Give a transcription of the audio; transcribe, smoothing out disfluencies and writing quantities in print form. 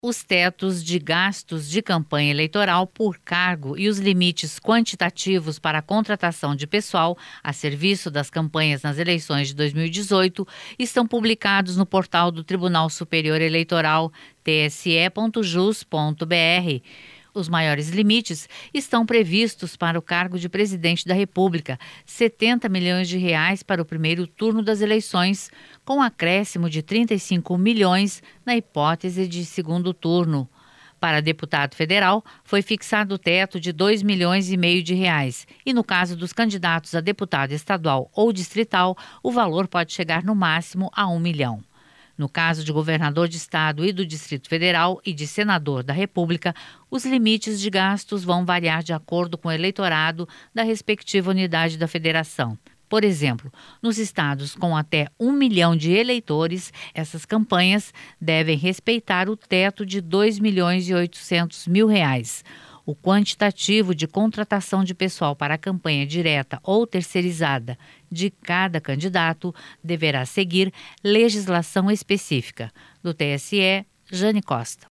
Os tetos de gastos de campanha eleitoral por cargo e os limites quantitativos para a contratação de pessoal a serviço das campanhas nas eleições de 2018 estão publicados no portal do Tribunal Superior Eleitoral, tse.jus.br. Os maiores limites estão previstos para o cargo de presidente da República, R$ 70 milhões para o primeiro turno das eleições, com acréscimo de 35 milhões na hipótese de segundo turno. Para deputado federal, foi fixado o teto de R$ 2,5 milhões e no caso dos candidatos a deputado estadual ou distrital, o valor pode chegar no máximo a R$ 1 milhão. No caso de governador de estado e do Distrito Federal e de senador da República, os limites de gastos vão variar de acordo com o eleitorado da respectiva unidade da federação. Por exemplo, nos estados com até 1 milhão de eleitores, essas campanhas devem respeitar o teto de R$ 2.800.000. O quantitativo de contratação de pessoal para a campanha direta ou terceirizada de cada candidato deverá seguir legislação específica. Do TSE, Jane Costa.